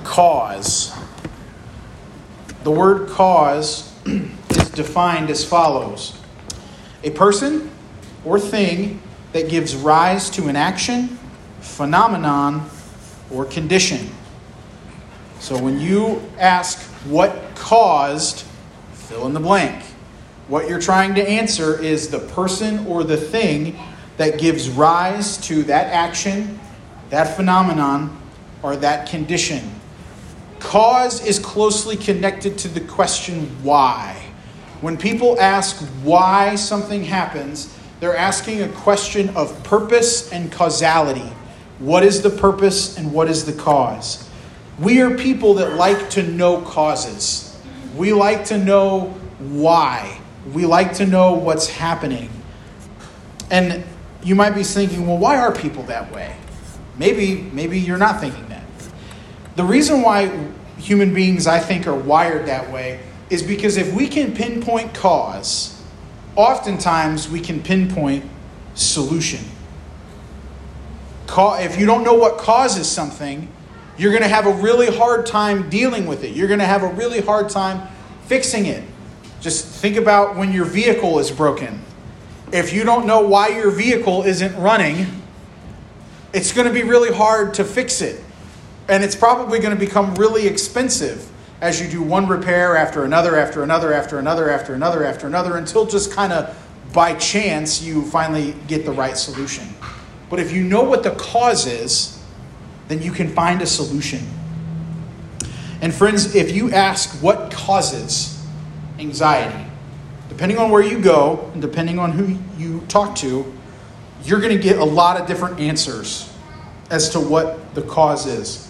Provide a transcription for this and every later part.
cause. The word cause is defined as follows: a person or thing that gives rise to an action, phenomenon, or condition. So when you ask what caused, fill in the blank. What you're trying to answer is the person or the thing that gives rise to that action, that phenomenon, or that condition. Cause is closely connected to the question why. When people ask why something happens, they're asking a question of purpose and causality. What is the purpose and what is the cause? We are people that like to know causes. We like to know why. We like to know what's happening. And you might be thinking, well, why are people that way? Maybe you're not thinking that. The reason why human beings, I think, are wired that way is because if we can pinpoint cause, oftentimes we can pinpoint solution. If you don't know what causes something, you're going to have a really hard time dealing with it. You're going to have a really hard time fixing it. Just think about when your vehicle is broken. If you don't know why your vehicle isn't running, it's going to be really hard to fix it. And it's probably going to become really expensive as you do one repair after another, after another, after another, after another, after another, until just kind of by chance you finally get the right solution. But if you know what the cause is, then you can find a solution. And friends, if you ask what causes anxiety, depending on where you go and depending on who you talk to, you're going to get a lot of different answers as to what the cause is.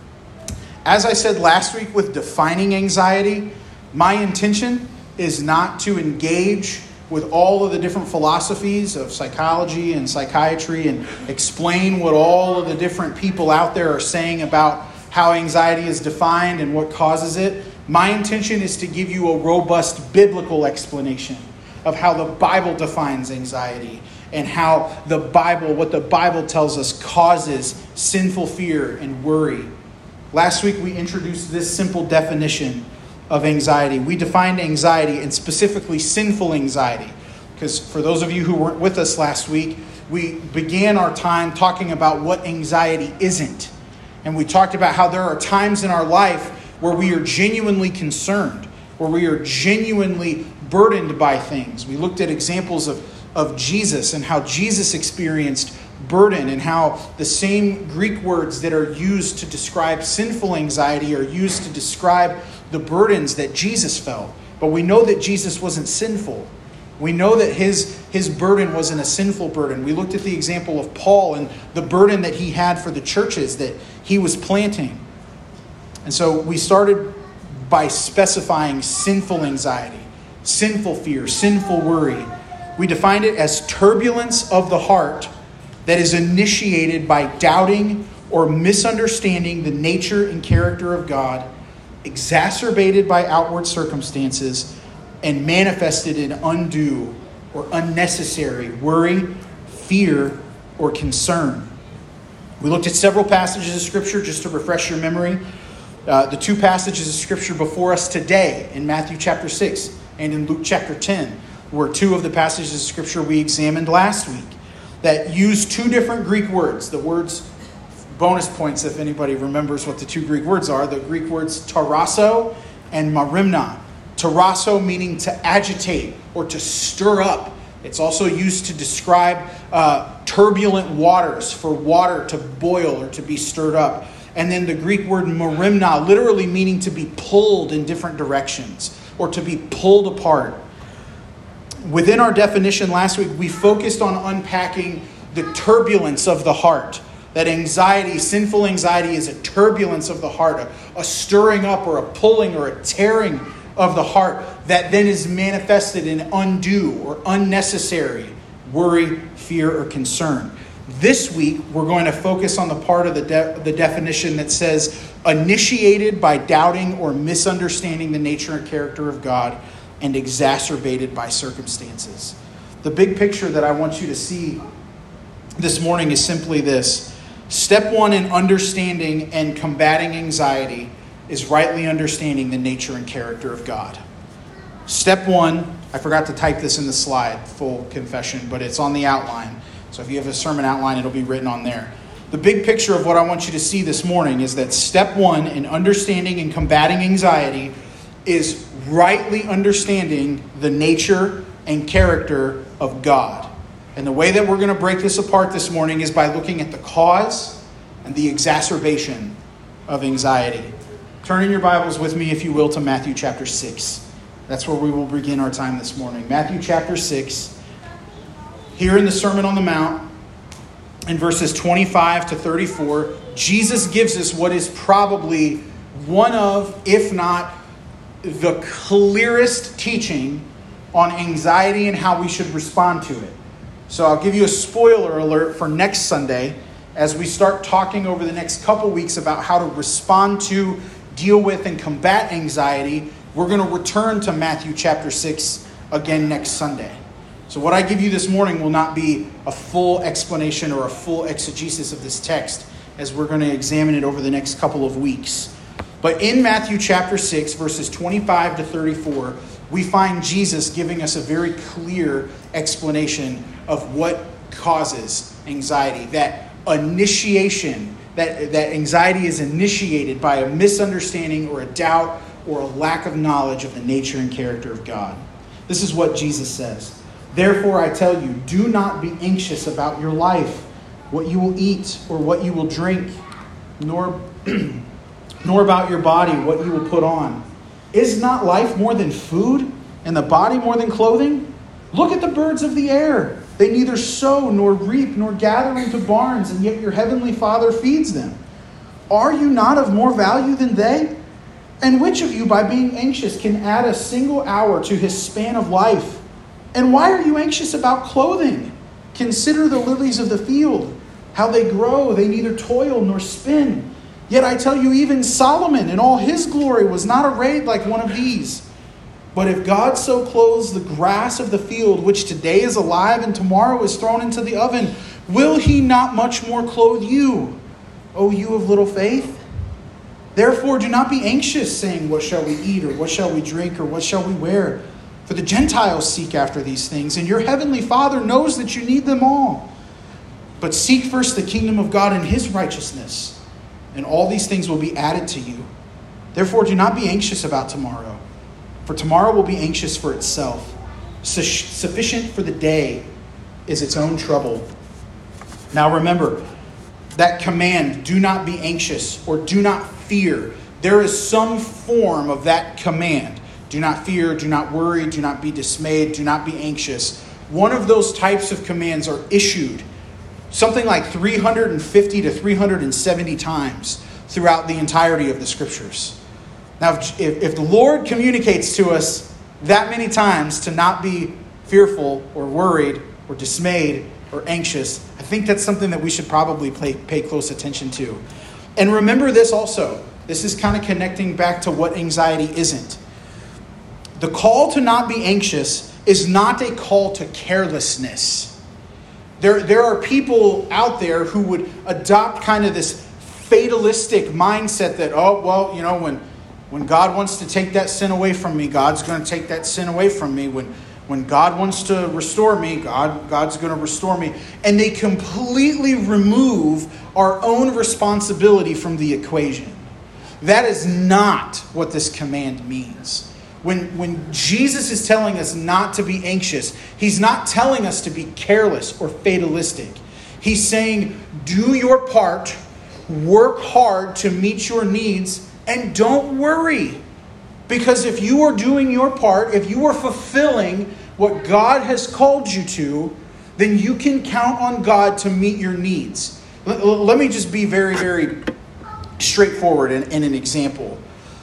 As I said last week with defining anxiety, my intention is not to engage with all of the different philosophies of psychology and psychiatry and explain what all of the different people out there are saying about how anxiety is defined and what causes it. My intention is to give you a robust biblical explanation of how the Bible defines anxiety and how what the Bible tells us causes sinful fear and worry. Last week we introduced this simple definition of anxiety. We defined anxiety, and specifically sinful anxiety, because for those of you who weren't with us last week, we began our time talking about what anxiety isn't. And we talked about how there are times in our life where we are genuinely concerned, where we are genuinely burdened by things. We looked at examples of Jesus and how Jesus experienced burden, and how the same Greek words that are used to describe sinful anxiety are used to describe the burdens that Jesus felt. But we know that Jesus wasn't sinful. We know that his burden wasn't a sinful burden. We looked at the example of Paul and the burden that he had for the churches that he was planting. And so we started by specifying sinful anxiety, sinful fear, sinful worry. We defined it as turbulence of the heart that is initiated by doubting or misunderstanding the nature and character of God, exacerbated by outward circumstances, and manifested in undue or unnecessary worry, fear, or concern. We looked at several passages of Scripture just to refresh your memory. The two passages of Scripture before us today in Matthew chapter 6 and in Luke chapter 10 were two of the passages of Scripture we examined last week that use two different Greek words. The words, bonus points if anybody remembers what the two Greek words are, the Greek words tarasso and marimna. Tarasso meaning to agitate or to stir up. It's also used to describe turbulent waters, for water to boil or to be stirred up. And then the Greek word marimna, literally meaning to be pulled in different directions or to be pulled apart. Within our definition last week, we focused on unpacking the turbulence of the heart. That anxiety, sinful anxiety, is a turbulence of the heart, a stirring up or a pulling or a tearing of the heart that then is manifested in undue or unnecessary worry, fear, or concern. This week, we're going to focus on the part of the definition that says initiated by doubting or misunderstanding the nature and character of God and exacerbated by circumstances. The big picture that I want you to see this morning is simply this. Step one in understanding and combating anxiety is rightly understanding the nature and character of God. Step one, I forgot to type this in the slide, full confession, but it's on the outline. So if you have a sermon outline, it'll be written on there. The big picture of what I want you to see this morning is that step one in understanding and combating anxiety is rightly understanding the nature and character of God. And the way that we're going to break this apart this morning is by looking at the cause and the exacerbation of anxiety. Turn in your Bibles with me, if you will, to Matthew chapter 6. That's where we will begin our time this morning. Matthew chapter 6. Here in the Sermon on the Mount, in verses 25 to 34, Jesus gives us what is probably one of, if not the clearest teaching on anxiety and how we should respond to it. So I'll give you a spoiler alert for next Sunday as we start talking over the next couple weeks about how to respond to, deal with, and combat anxiety. We're going to return to Matthew chapter 6 again next Sunday. So what I give you this morning will not be a full explanation or a full exegesis of this text as we're going to examine it over the next couple of weeks. But in Matthew chapter 6, verses 25 to 34, we find Jesus giving us a very clear explanation of what causes anxiety. That initiation, that anxiety is initiated by a misunderstanding or a doubt or a lack of knowledge of the nature and character of God. This is what Jesus says. Therefore, I tell you, do not be anxious about your life, what you will eat or what you will drink, nor about your body, what you will put on. Is not life more than food, and the body more than clothing? Look at the birds of the air. They neither sow nor reap nor gather into barns, and yet your heavenly Father feeds them. Are you not of more value than they? And which of you, by being anxious, can add a single hour to his span of life? And why are you anxious about clothing? Consider the lilies of the field, how they grow. They neither toil nor spin. Yet I tell you, even Solomon in all his glory was not arrayed like one of these. But if God so clothes the grass of the field, which today is alive and tomorrow is thrown into the oven, will he not much more clothe you, O you of little faith? Therefore do not be anxious, saying, what shall we eat, or what shall we drink, or what shall we wear? For the Gentiles seek after these things, and your heavenly Father knows that you need them all. But seek first the kingdom of God and his righteousness, and all these things will be added to you. Therefore do not be anxious about tomorrow, for tomorrow will be anxious for itself. Sufficient for the day is its own trouble. Now remember, that command, do not be anxious or do not fear, there is some form of that command. Do not fear, do not worry, do not be dismayed, do not be anxious. One of those types of commands are issued something like 350 to 370 times throughout the entirety of the Scriptures. Now, if the Lord communicates to us that many times to not be fearful or worried or dismayed or anxious, I think that's something that we should probably pay close attention to. And remember this also. This is kind of connecting back to what anxiety isn't. The call to not be anxious is not a call to carelessness. There are people out there who would adopt kind of this fatalistic mindset that, when God wants to take that sin away from me, God's going to take that sin away from me. When God wants to restore me, God's going to restore me. And they completely remove our own responsibility from the equation. That is not what this command means. When Jesus is telling us not to be anxious, he's not telling us to be careless or fatalistic. He's saying, do your part, work hard to meet your needs, and don't worry. Because if you are doing your part, if you are fulfilling what God has called you to, then you can count on God to meet your needs. Let me just be very, very straightforward in an example.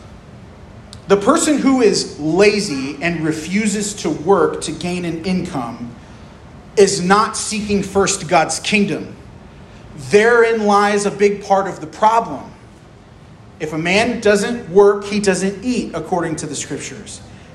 The person who is lazy and refuses to work to gain an income is not seeking first God's kingdom. Therein lies a big part of the problem. If a man doesn't work, he doesn't eat, according to the Scriptures.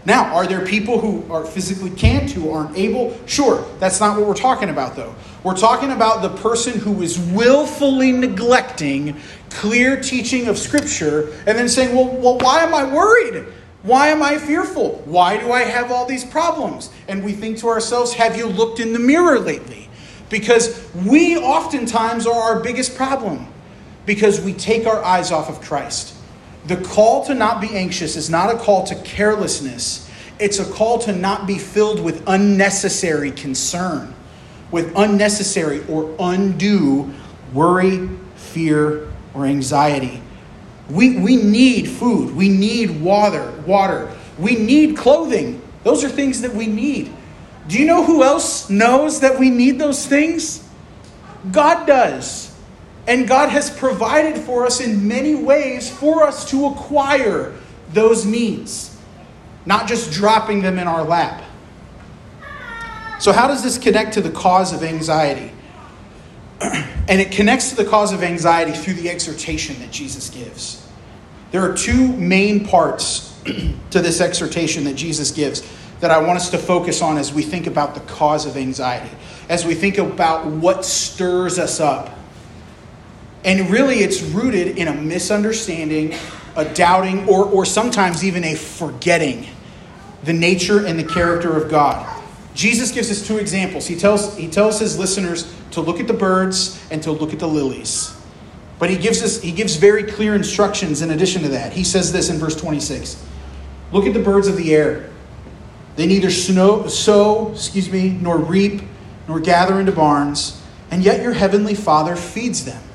Now, are there people who are physically can't, who aren't able? Sure, that's not what we're talking about, though. We're talking about the person who is willfully neglecting clear teaching of Scripture and then saying, well, why am I worried? Why am I fearful? Why do I have all these problems? And we think to ourselves, have you looked in the mirror lately? Because we oftentimes are our biggest problem because we take our eyes off of Christ. The call to not be anxious is not a call to carelessness. It's a call to not be filled with unnecessary concern, with unnecessary or undue worry, fear, or anxiety. We need food. We need water. We need clothing. Those are things that we need. Do you know who else knows that we need those things? God does. And God has provided for us in many ways for us to acquire those needs, not just dropping them in our lap. So how does this connect to the cause of anxiety? And it connects to the cause of anxiety through the exhortation that Jesus gives. There are two main parts to this exhortation that Jesus gives that I want us to focus on as we think about the cause of anxiety, as we think about what stirs us up. And really, it's rooted in a misunderstanding, a doubting, or sometimes even a forgetting the nature and the character of God. Jesus gives us two examples. He tells his listeners to look at the birds and to look at the lilies. But he gives very clear instructions in addition to that. He says this in verse 26. Look at the birds of the air. They neither sow, nor reap, nor gather into barns, and yet your heavenly Father feeds them.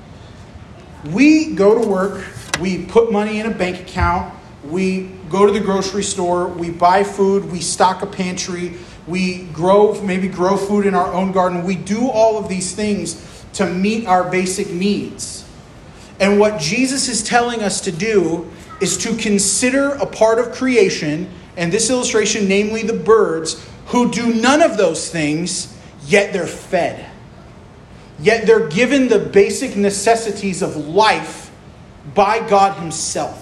We go to work, we put money in a bank account, we go to the grocery store, we buy food, we stock a pantry, we grow food in our own garden. We do all of these things to meet our basic needs. And what Jesus is telling us to do is to consider a part of creation, and this illustration, namely the birds, who do none of those things, yet they're fed. Yet they're given the basic necessities of life by God Himself.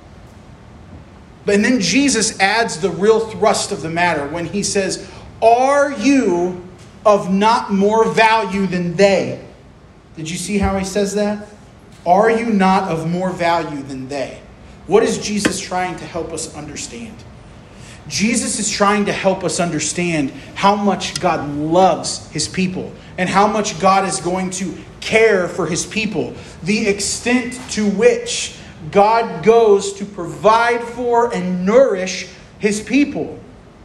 And then Jesus adds the real thrust of the matter when He says, are you of not more value than they? Did you see how He says that? Are you not of more value than they? What is Jesus trying to help us understand? Jesus is trying to help us understand how much God loves His people and how much God is going to care for His people. The extent to which God goes to provide for and nourish His people.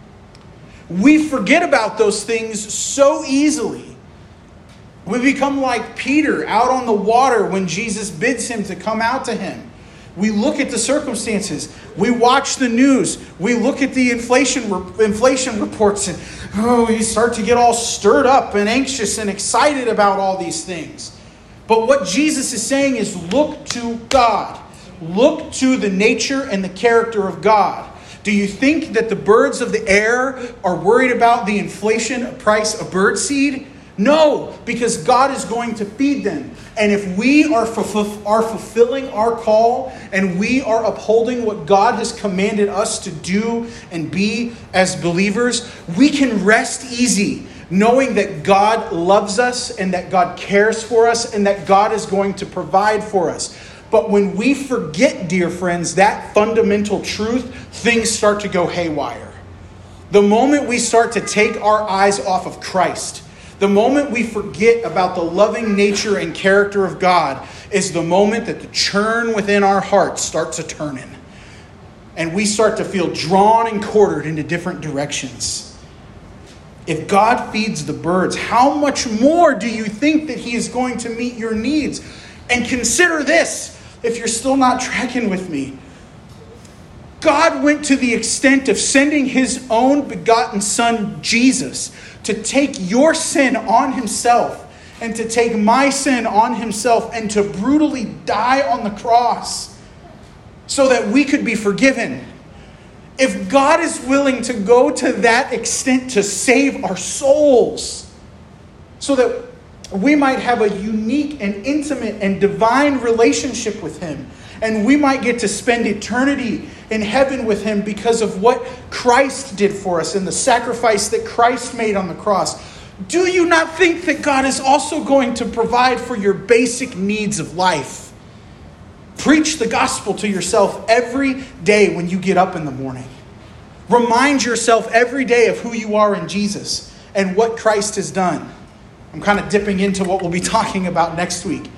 We forget about those things so easily. We become like Peter out on the water when Jesus bids him to come out to him. We look at the circumstances. We watch the news. We look at the inflation reports, and we start to get all stirred up and anxious and excited about all these things. But what Jesus is saying is look to God. Look to the nature and the character of God. Do you think that the birds of the air are worried about the inflation price of birdseed? No, because God is going to feed them. And if we are fulfilling our call and we are upholding what God has commanded us to do and be as believers, we can rest easy knowing that God loves us and that God cares for us and that God is going to provide for us. But when we forget, dear friends, that fundamental truth, things start to go haywire. The moment we start to take our eyes off of Christ, the moment we forget about the loving nature and character of God is the moment that the churn within our hearts starts a turning. And we start to feel drawn and quartered into different directions. If God feeds the birds, how much more do you think that He is going to meet your needs? And consider this, if you're still not tracking with me. God went to the extent of sending His own begotten Son, Jesus, to take your sin on Himself and to take my sin on Himself and to brutally die on the cross so that we could be forgiven. If God is willing to go to that extent to save our souls so that we might have a unique and intimate and divine relationship with him. And we might get to spend eternity in heaven with him because of what Christ did for us and the sacrifice that Christ made on the cross. Do you not think that God is also going to provide for your basic needs of life? Preach the gospel to yourself every day when you get up in the morning. Remind yourself every day of who you are in Jesus and what Christ has done. I'm kind of dipping into what we'll be talking about next week.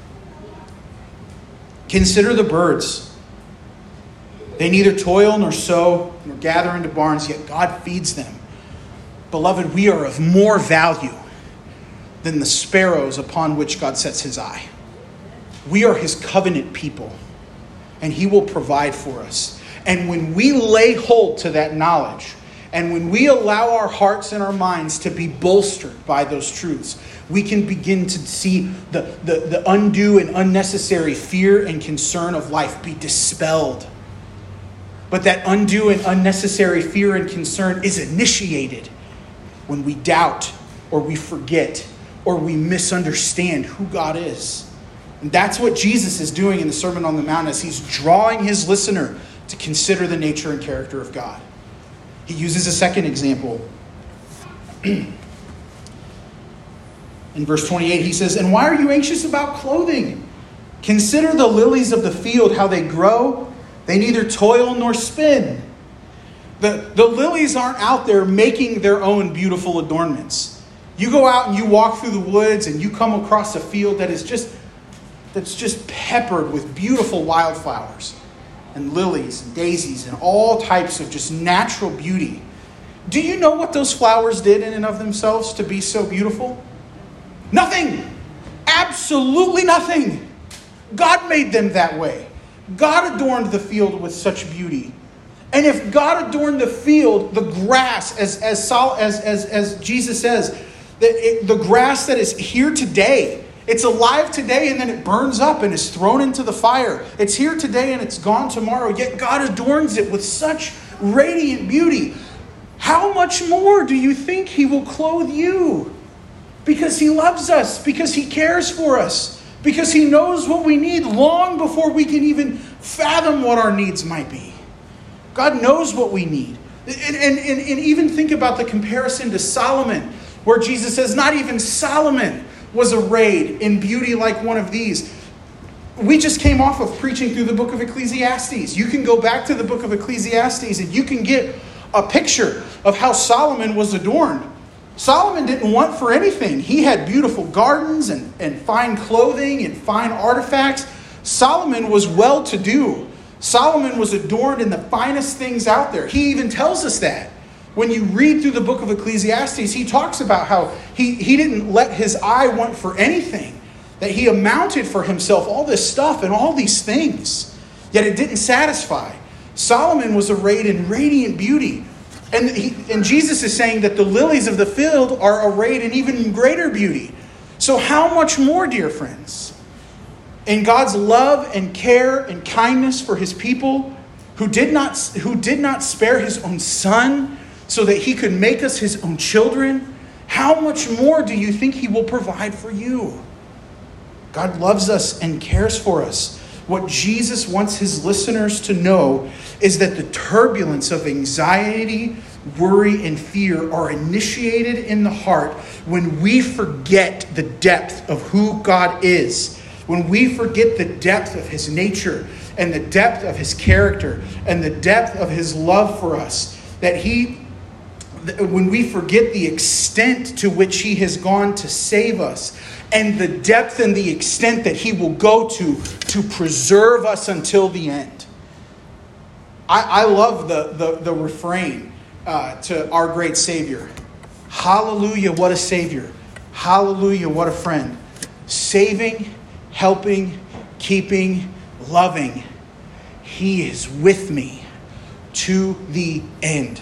Consider the birds. They neither toil nor sow nor gather into barns, yet God feeds them. Beloved, we are of more value than the sparrows upon which God sets his eye. We are his covenant people, and he will provide for us. And when we lay hold to that knowledge, and when we allow our hearts and our minds to be bolstered by those truths, we can begin to see the undue and unnecessary fear and concern of life be dispelled. But that undue and unnecessary fear and concern is initiated when we doubt or we forget or we misunderstand who God is. And that's what Jesus is doing in the Sermon on the Mount as he's drawing his listener to consider the nature and character of God. He uses a second example. In verse 28, he says, "And why are you anxious about clothing? Consider the lilies of the field, how they grow. They neither toil nor spin." The lilies aren't out there making their own beautiful adornments. You go out and you walk through the woods and you come across a field that's just peppered with beautiful wildflowers and lilies and daisies and all types of just natural beauty. Do you know what those flowers did in and of themselves to be so beautiful? Nothing. Absolutely nothing. God made them that way. God adorned the field with such beauty. And if God adorned the field, the grass, as Jesus says, the grass that is here today, it's alive today and then it burns up and is thrown into the fire. It's here today and it's gone tomorrow, yet God adorns it with such radiant beauty. How much more do you think he will clothe you? Because he loves us, because he cares for us, because he knows what we need long before we can even fathom what our needs might be. God knows what we need. And even think about the comparison to Solomon, where Jesus says, not even Solomon was arrayed in beauty like one of these. We just came off of preaching through the book of Ecclesiastes. You can go back to the book of Ecclesiastes and you can get a picture of how Solomon was adorned. Solomon didn't want for anything. He had beautiful gardens and fine clothing and fine artifacts. Solomon was well-to-do. Solomon was adorned in the finest things out there. He even tells us that. When you read through the book of Ecclesiastes, he talks about how he didn't let his eye want for anything. That he amounted for himself all this stuff and all these things. Yet it didn't satisfy. Solomon was arrayed in radiant beauty. And Jesus is saying that the lilies of the field are arrayed in even greater beauty. So how much more, dear friends? In God's love and care and kindness for his people, who did not spare his own son so that he could make us his own children, how much more do you think he will provide for you? God loves us and cares for us. What Jesus wants his listeners to know is that the turbulence of anxiety, worry, and fear are initiated in the heart when we forget the depth of who God is. When we forget the depth of his nature and the depth of his character and the depth of his love for us, when we forget the extent to which he has gone to save us and the depth and the extent that he will go to preserve us until the end. I love the refrain to our great Savior. Hallelujah, what a Savior. Hallelujah, what a friend. Saving, helping, keeping, loving. He is with me to the end.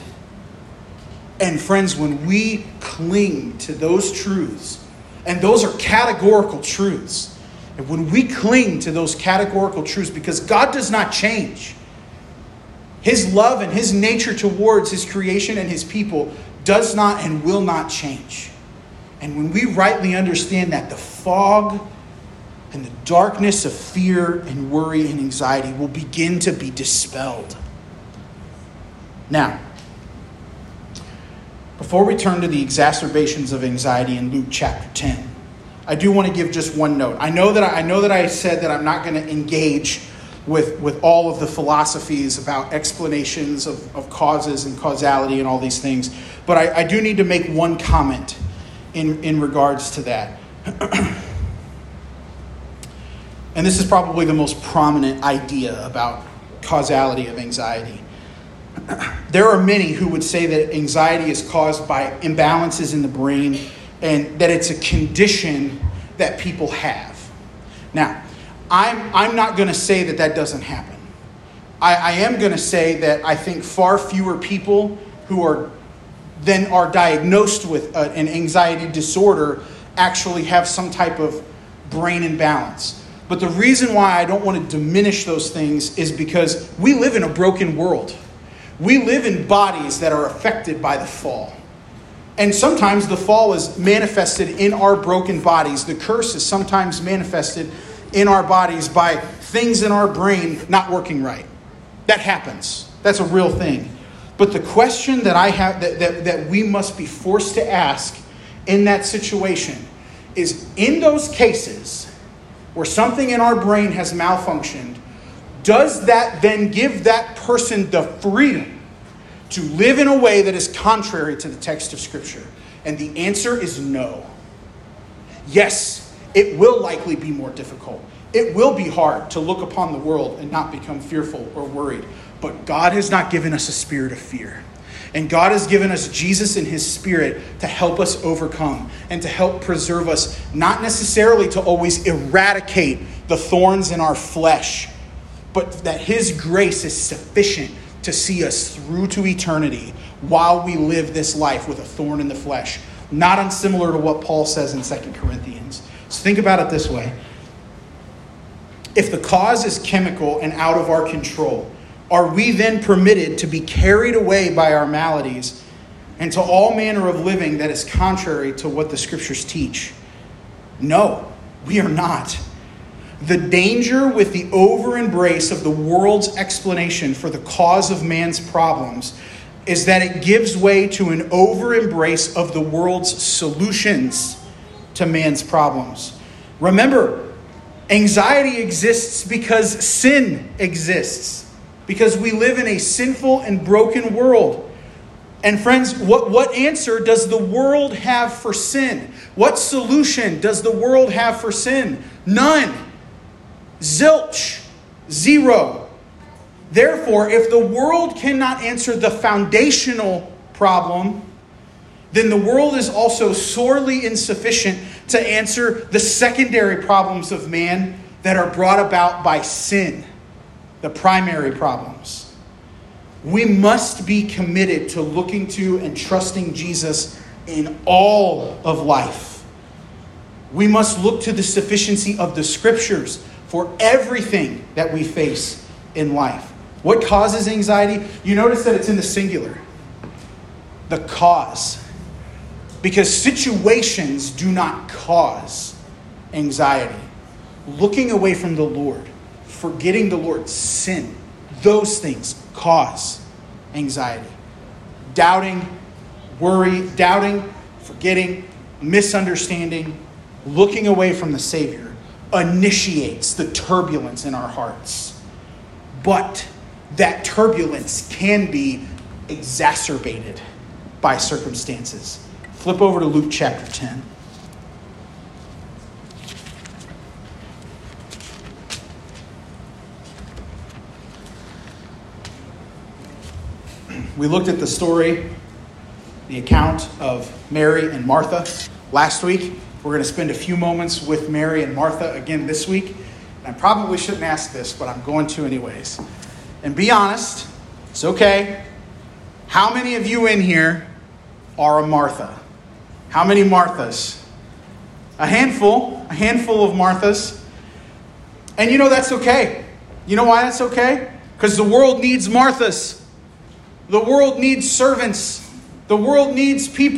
And friends, when we cling to those truths, and those are categorical truths, and when we cling to those categorical truths, because God does not change, his love and his nature towards his creation and his people does not and will not change. And when we rightly understand that, the fog and the darkness of fear and worry and anxiety will begin to be dispelled. Now, before we turn to the exacerbations of anxiety in Luke chapter 10, I do want to give just one note. I know that I said that I'm not going to engage with all of the philosophies about explanations of causes and causality and all these things, but I do need to make one comment in regards to that. And this is probably the most prominent idea about causality of anxiety. There are many who would say that anxiety is caused by imbalances in the brain and that it's a condition that people have. Now, I'm not going to say that doesn't happen. I am going to say that I think far fewer people who are diagnosed with an anxiety disorder actually have some type of brain imbalance. But the reason why I don't want to diminish those things is because we live in a broken world. We live in bodies that are affected by the fall. And sometimes the fall is manifested in our broken bodies. The curse is sometimes manifested in our bodies by things in our brain not working right. That happens. That's a real thing. But the question that I have that we must be forced to ask in that situation is, in those cases where something in our brain has malfunctioned, does that then give that person the freedom to live in a way that is contrary to the text of Scripture? And the answer is no. Yes, it will likely be more difficult. It will be hard to look upon the world and not become fearful or worried. But God has not given us a spirit of fear. And God has given us Jesus and His Spirit to help us overcome and to help preserve us, not necessarily to always eradicate the thorns in our flesh, but that His grace is sufficient to see us through to eternity while we live this life with a thorn in the flesh. Not unsimilar to what Paul says in 2 Corinthians. So think about it this way. If the cause is chemical and out of our control, are we then permitted to be carried away by our maladies and to all manner of living that is contrary to what the Scriptures teach? No, we are not. The danger with the over-embrace of the world's explanation for the cause of man's problems is that it gives way to an over-embrace of the world's solutions to man's problems. Remember, anxiety exists because sin exists. Because we live in a sinful and broken world. And friends, what answer does the world have for sin? What solution does the world have for sin? None. Zilch. Zero. Therefore, if the world cannot answer the foundational problem, then the world is also sorely insufficient to answer the secondary problems of man that are brought about by sin. The primary problems. We must be committed to looking to and trusting Jesus in all of life. We must look to the sufficiency of the Scriptures for everything that we face in life. What causes anxiety? You notice that it's in the singular. The cause. Because situations do not cause anxiety. Looking away from the Lord, forgetting the Lord, sin, those things cause anxiety. Doubting, worry, forgetting, misunderstanding, looking away from the Savior initiates the turbulence in our hearts. But that turbulence can be exacerbated by circumstances. Flip over to Luke chapter 10. We looked at the story, the account of Mary and Martha last week. We're going to spend a few moments with Mary and Martha again this week. And I probably shouldn't ask this, but I'm going to anyways. And be honest, it's okay. How many of you in here are a Martha? How many Marthas? A handful of Marthas. And you know that's okay. You know why that's okay? Because the world needs Marthas. The world needs servants. The world needs people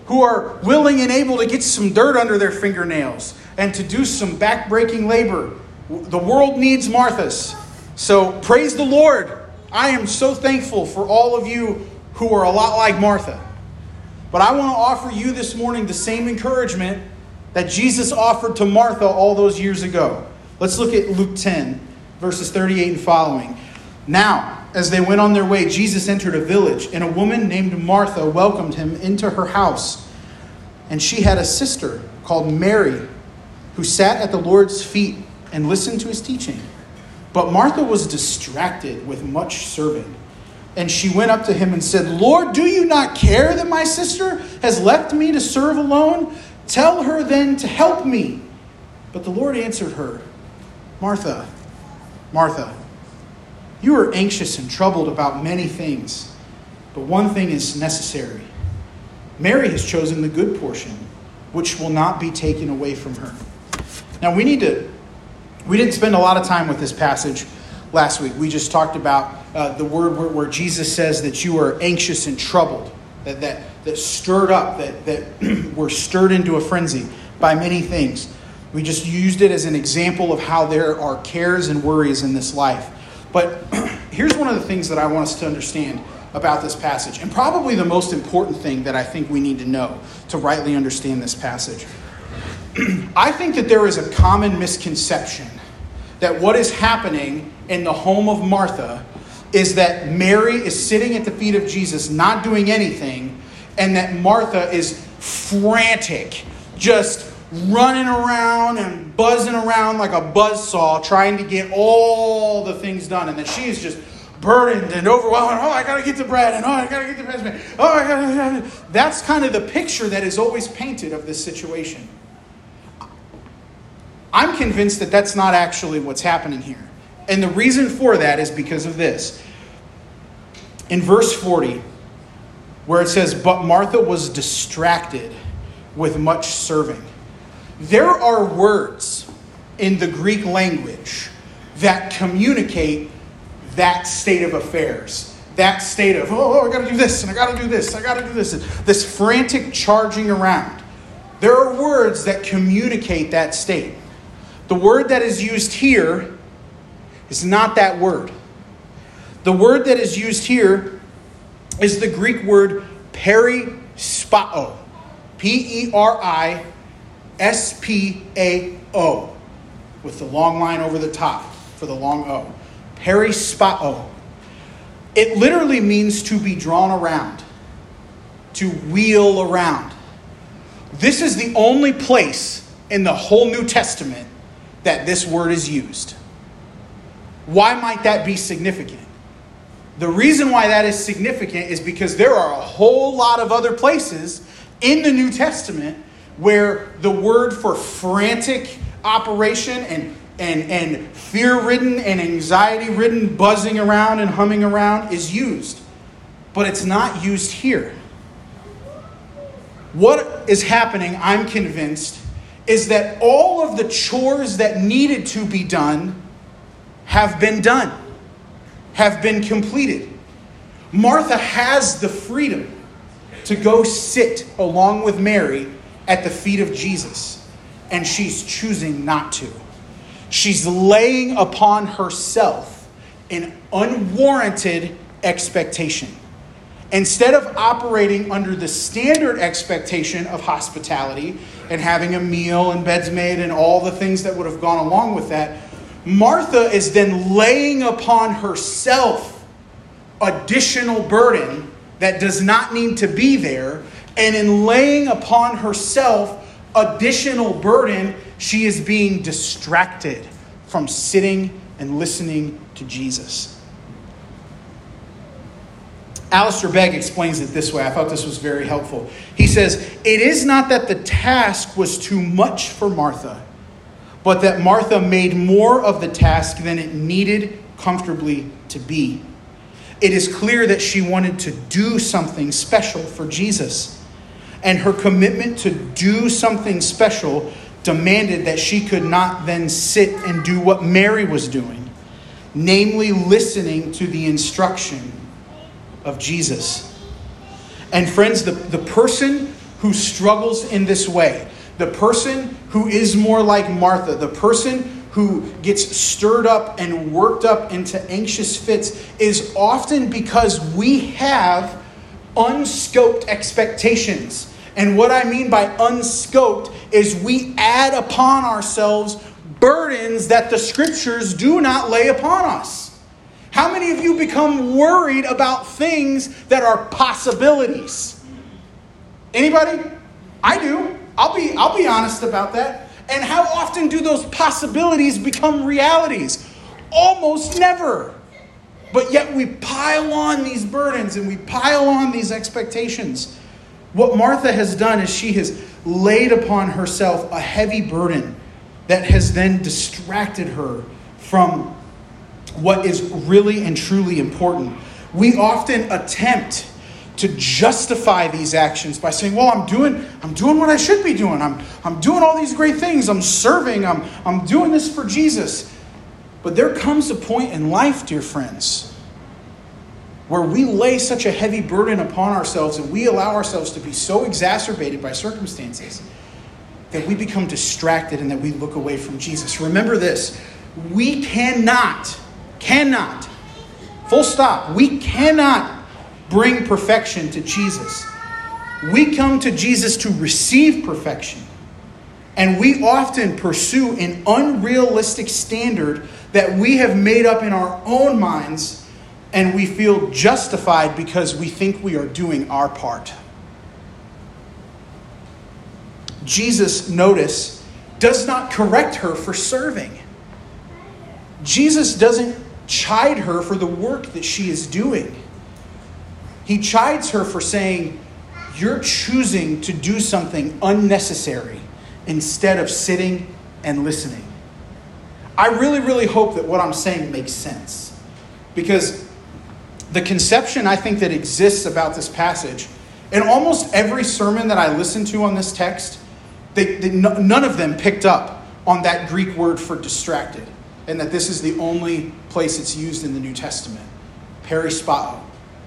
who are willing and able to get some dirt under their fingernails and to do some back-breaking labor. The world needs Marthas. So praise the Lord. I am so thankful for all of you who are a lot like Martha. But I want to offer you this morning the same encouragement that Jesus offered to Martha all those years ago. Let's look at Luke 10, verses 38 and following. Now, as they went on their way, Jesus entered a village, and a woman named Martha welcomed him into her house. And she had a sister called Mary, who sat at the Lord's feet and listened to his teaching. But Martha was distracted with much serving. And she went up to him and said, Lord, do you not care that my sister has left me to serve alone? Tell her then to help me. But the Lord answered her, Martha, Martha, you are anxious and troubled about many things, but one thing is necessary. Mary has chosen the good portion, which will not be taken away from her. Now we didn't spend a lot of time with this passage last week. We just talked about the word where Jesus says that you are anxious and troubled, that stirred up, that were stirred into a frenzy by many things. We just used it as an example of how there are cares and worries in this life. But here's one of the things that I want us to understand about this passage, and probably the most important thing that I think we need to know to rightly understand this passage. I think that there is a common misconception that what is happening in the home of Martha is that Mary is sitting at the feet of Jesus, not doing anything, and that Martha is frantic, just running around and buzzing around like a buzzsaw, trying to get all the things done, and that she is just burdened and overwhelmed. Oh, I got to get the bread, and I got to get the bread. Oh, I got to. That's kind of the picture that is always painted of this situation. I'm convinced that that's not actually what's happening here. And the reason for that is because of this. In verse 40, where it says, but Martha was distracted with much serving. There are words in the Greek language that communicate that state of affairs. That state of, I got to do this, and I got to do this, I got to do this. This frantic charging around. There are words that communicate that state. The word that is used here is not that word. The word that is used here is the Greek word perispao. P-E-R-I-S-P-A-O. With the long line over the top for the long O. Perispao. It literally means to be drawn around. To wheel around. This is the only place in the whole New Testament that this word is used. Why might that be significant? The reason why that is significant is because there are a whole lot of other places in the New Testament where the word for frantic operation and fear-ridden and anxiety-ridden buzzing around and humming around is used. But it's not used here. What is happening, I'm convinced, is that all of the chores that needed to be done have been done, have been completed. Martha has the freedom to go sit along with Mary at the feet of Jesus, and she's choosing not to. She's laying upon herself an unwarranted expectation. Instead of operating under the standard expectation of hospitality and having a meal and beds made and all the things that would have gone along with that, Martha is then laying upon herself additional burden that does not need to be there. And in laying upon herself additional burden, she is being distracted from sitting and listening to Jesus. Alistair Begg explains it this way. I thought this was very helpful. He says, it is not that the task was too much for Martha, but that Martha made more of the task than it needed comfortably to be. It is clear that she wanted to do something special for Jesus. And her commitment to do something special demanded that she could not then sit and do what Mary was doing, namely listening to the instruction of Jesus. And friends, the person who struggles in this way, the person who is more like Martha, the person who gets stirred up and worked up into anxious fits, is often because we have unscoped expectations. And what I mean by unscoped is we add upon ourselves burdens that the scriptures do not lay upon us. How many of you become worried about things that are possibilities? Anybody? I do. I'll be honest about that. And how often do those possibilities become realities? Almost never. But yet we pile on these burdens and we pile on these expectations. What Martha has done is she has laid upon herself a heavy burden that has then distracted her from what is really and truly important. We often attempt to justify these actions by saying, well, I'm doing what I should be doing. I'm doing all these great things. I'm serving. I'm doing this for Jesus. But there comes a point in life, dear friends, where we lay such a heavy burden upon ourselves and we allow ourselves to be so exacerbated by circumstances that we become distracted and that we look away from Jesus. Remember this, we cannot, full stop, we cannot bring perfection to Jesus. We come to Jesus to receive perfection. And we often pursue an unrealistic standard that we have made up in our own minds, and we feel justified because we think we are doing our part. Jesus, notice, does not correct her for serving. Jesus doesn't chide her for the work that she is doing. He chides her for saying, you're choosing to do something unnecessary instead of sitting and listening. I really, really hope that what I'm saying makes sense. Because the conception I think that exists about this passage, in almost every sermon that I listened to on this text, none of them picked up on that Greek word for distracted. And that this is the only place it's used in the New Testament. Perispao.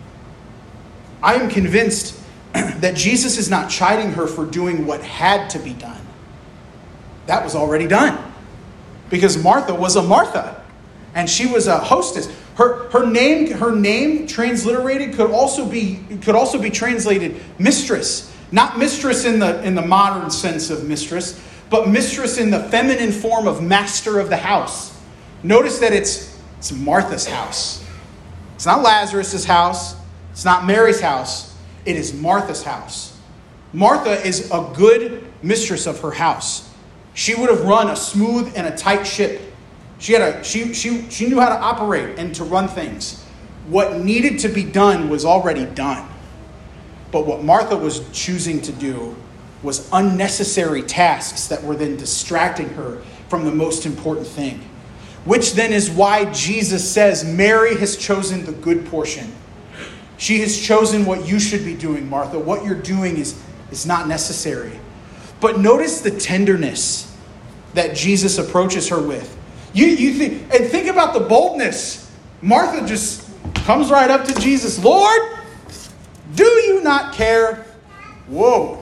I am convinced that Jesus is not chiding her for doing what had to be done. That was already done. Because Martha was a Martha. And she was a hostess. Her name transliterated could also be translated mistress. Not mistress in the modern sense of mistress, but mistress in the feminine form of master of the house. Notice that it's Martha's house. It's not Lazarus' house. It's not Mary's house. It is Martha's house. Martha is a good mistress of her house. She would have run a smooth and a tight ship. She knew how to operate and to run things. What needed to be done was already done. But what Martha was choosing to do was unnecessary tasks that were then distracting her from the most important thing. Which then is why Jesus says, Mary has chosen the good portion. She has chosen what you should be doing, Martha. What you're doing is not necessary. But notice the tenderness that Jesus approaches her with. You think about the boldness. Martha just comes right up to Jesus. Lord, do you not care? Whoa.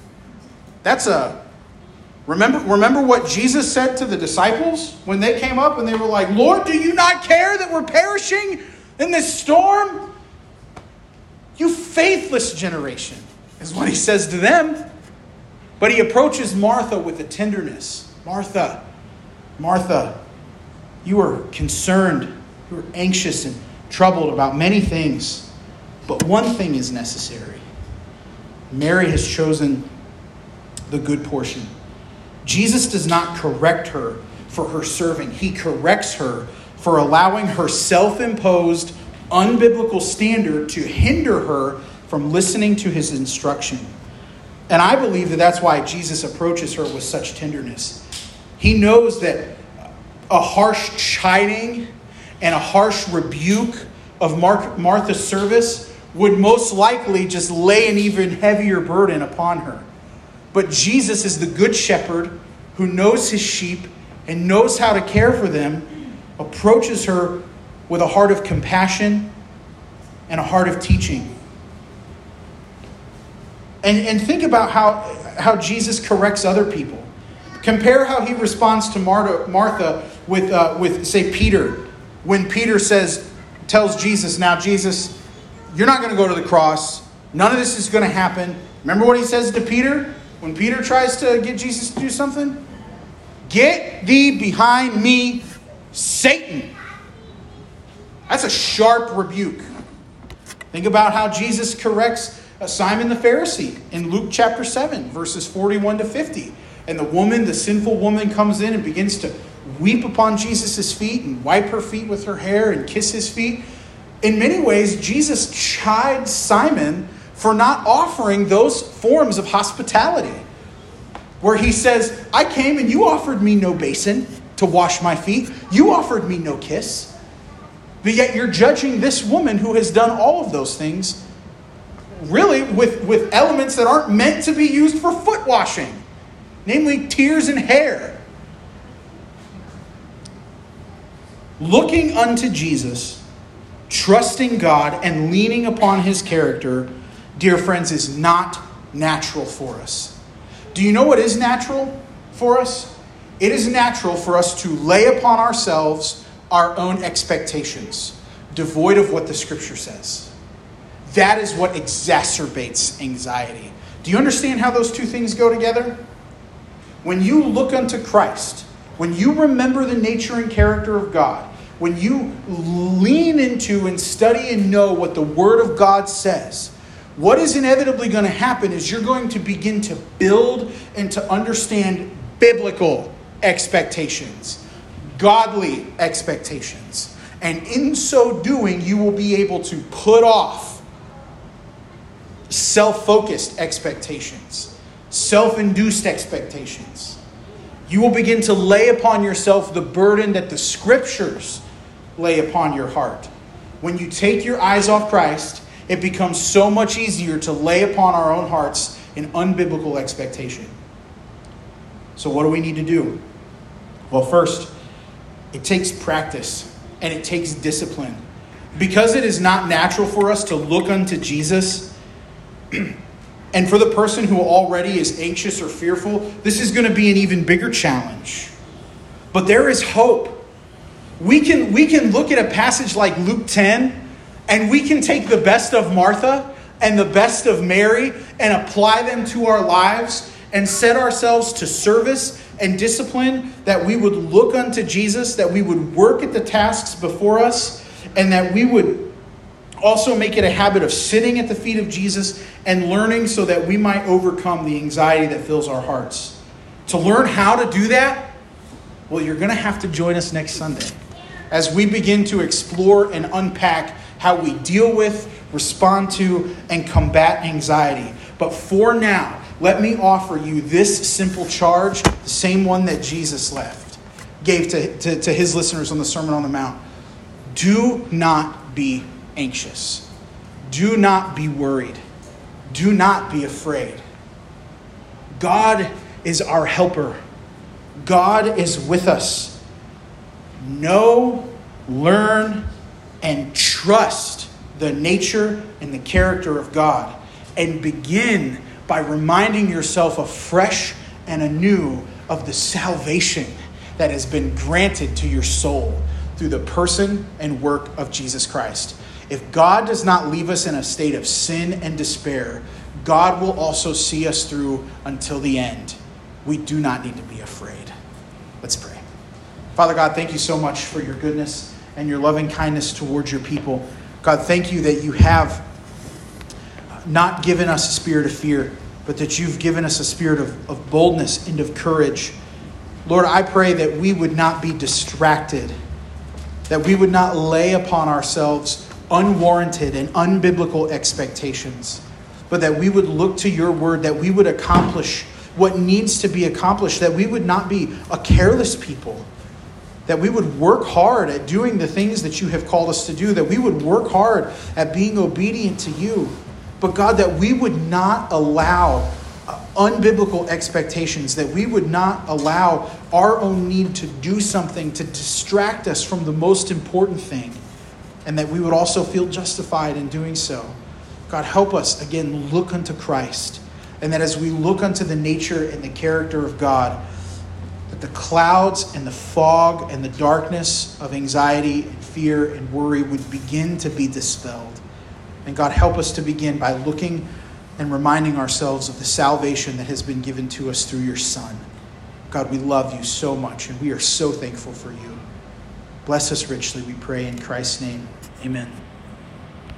Remember what Jesus said to the disciples when they came up and they were like, Lord, do you not care that we're perishing in this storm? You faithless generation, is what he says to them. But he approaches Martha with a tenderness. Martha, Martha, you are concerned, you are anxious and troubled about many things. But one thing is necessary. Mary has chosen the good portion. Jesus does not correct her for her serving. He corrects her for allowing her self-imposed, unbiblical standard to hinder her from listening to his instruction. And I believe that that's why Jesus approaches her with such tenderness. He knows that a harsh chiding and a harsh rebuke of Martha's service would most likely just lay an even heavier burden upon her. But Jesus is the good shepherd who knows his sheep and knows how to care for them, approaches her with a heart of compassion and a heart of teaching. And think about how Jesus corrects other people. Compare how he responds to Martha with say, Peter. When Peter tells Jesus, now Jesus, you're not going to go to the cross. None of this is going to happen. Remember what he says to Peter? When Peter tries to get Jesus to do something? Get thee behind me, Satan. That's a sharp rebuke. Think about how Jesus corrects Simon the Pharisee in Luke chapter 7, verses 41 to 50. And the sinful woman comes in and begins to weep upon Jesus' feet and wipe her feet with her hair and kiss his feet. In many ways, Jesus chides Simon for not offering those forms of hospitality. Where he says, I came and you offered me no basin to wash my feet. You offered me no kiss. But yet you're judging this woman who has done all of those things, really with elements that aren't meant to be used for foot washing. Namely, tears and hair. Looking unto Jesus, trusting God, and leaning upon his character, dear friends, is not natural for us. Do you know what is natural for us? It is natural for us to lay upon ourselves our own expectations, devoid of what the Scripture says. That is what exacerbates anxiety. Do you understand how those two things go together? When you look unto Christ, when you remember the nature and character of God, when you lean into and study and know what the Word of God says, what is inevitably going to happen is you're going to begin to build and to understand biblical expectations, godly expectations. And in so doing, you will be able to put off self-focused expectations, self-induced expectations. You will begin to lay upon yourself the burden that the Scriptures lay upon your heart. When you take your eyes off Christ, it becomes so much easier to lay upon our own hearts an unbiblical expectation. So what do we need to do? Well, first, it takes practice and it takes discipline. Because it is not natural for us to look unto Jesus, and for the person who already is anxious or fearful, this is going to be an even bigger challenge. But there is hope. We can look at a passage like Luke 10, and we can take the best of Martha and the best of Mary and apply them to our lives and set ourselves to service and discipline, that we would look unto Jesus, that we would work at the tasks before us, and that we would also make it a habit of sitting at the feet of Jesus and learning so that we might overcome the anxiety that fills our hearts. To learn how to do that, well, you're going to have to join us next Sunday as we begin to explore and unpack how we deal with, respond to, and combat anxiety. But for now, let me offer you this simple charge, the same one that Jesus gave to his listeners on the Sermon on the Mount. Do not be anxious. Do not be worried. Do not be afraid. God is our helper. God is with us. Know, learn, and trust the nature and the character of God. And begin by reminding yourself afresh and anew of the salvation that has been granted to your soul through the person and work of Jesus Christ. If God does not leave us in a state of sin and despair, God will also see us through until the end. We do not need to be afraid. Let's pray. Father God, thank you so much for your goodness and your loving kindness towards your people. God, thank you that you have not given us a spirit of fear, but that you've given us a spirit of boldness and of courage. Lord, I pray that we would not be distracted, that we would not lay upon ourselves unwarranted and unbiblical expectations, but that we would look to your word, that we would accomplish what needs to be accomplished, that we would not be a careless people, that we would work hard at doing the things that you have called us to do, that we would work hard at being obedient to you. But God, that we would not allow unbiblical expectations, that we would not allow our own need to do something to distract us from the most important thing, and that we would also feel justified in doing so. God, help us, again, look unto Christ. And that as we look unto the nature and the character of God, that the clouds and the fog and the darkness of anxiety and fear and worry would begin to be dispelled. And God, help us to begin by looking and reminding ourselves of the salvation that has been given to us through your Son. God, we love you so much, and we are so thankful for you. Bless us richly, we pray in Christ's name. Amen.